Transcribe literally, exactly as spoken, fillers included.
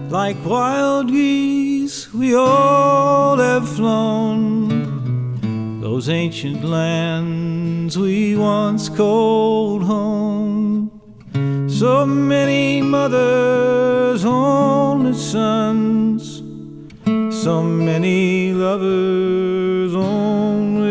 Like wild geese we all have flown, those ancient lands we once called home. So many mothers, only sons, so many lovers, only